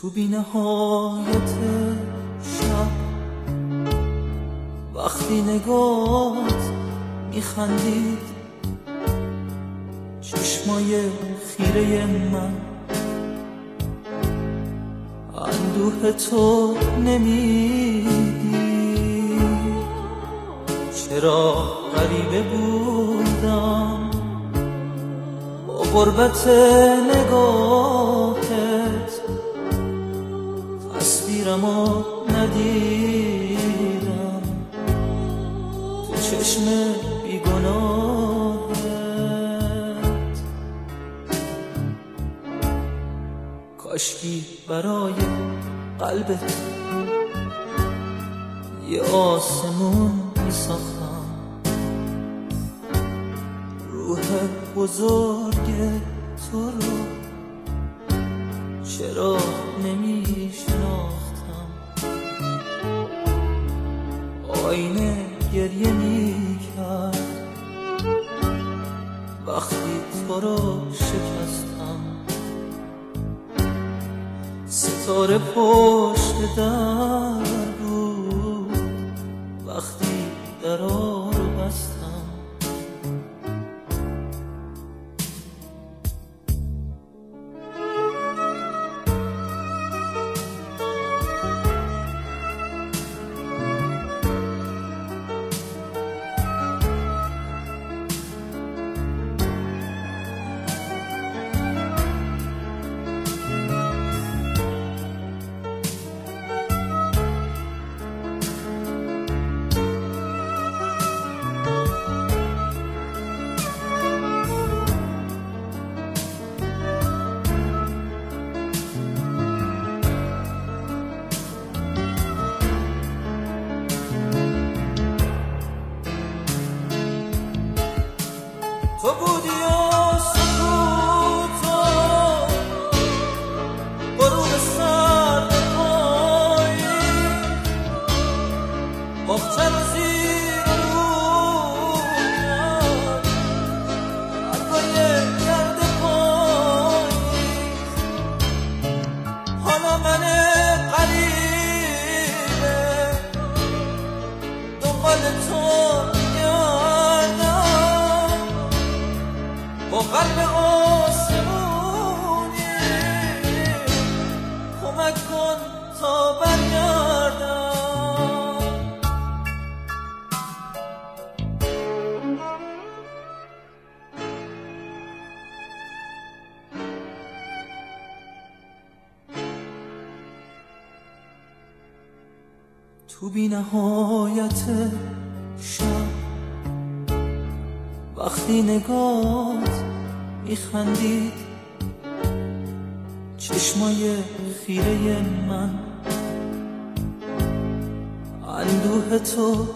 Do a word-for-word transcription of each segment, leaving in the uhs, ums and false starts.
تو بی نهایت شب وقتی نگات میخندید، چشمای خیره من اندوه تو نمیدی. چرا غریبه بودم با غربت نگاهت، تصویرمو ندیدم تو چشم بیگناهت. کاشکی برای قلبت یه آسمون میساختم، روح بزرگ تو رو چرا نمیشناختم. آینه گریه میکرد وقتی تو رو شکستم. ستاره پشت در بود وقتی درا رو بستم. تو بودی و سکوتو غروب سر به پایی، مختل زیر رویم حرفای گرد پایی. حالا من غریبه دنبال تو با قلب آسمونی، کمک کن تا برگردم. تو بی نهایت شب وقتی نگات میخندید، چشمای خیره من اندوه تو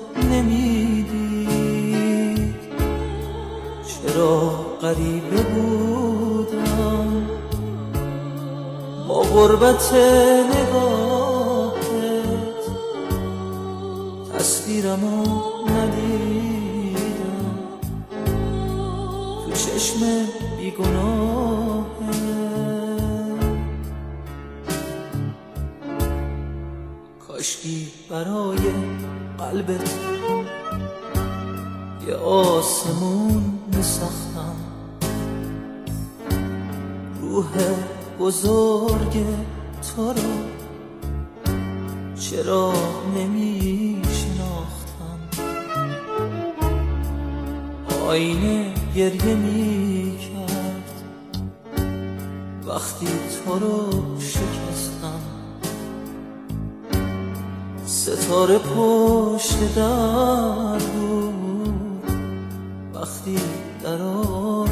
نمیدید. چرا غریبه بودم با غربت نگاهت، تصویرمو ندیدم تو چشم بیگناهت. کاشکی برای قلبت یه آسمون میساختم، روح بزرگ تو رو چرا نمیشناختم. آینه گریه میکرد وقتی تو رو شکستم. ستاره پشت در بود وقتی درا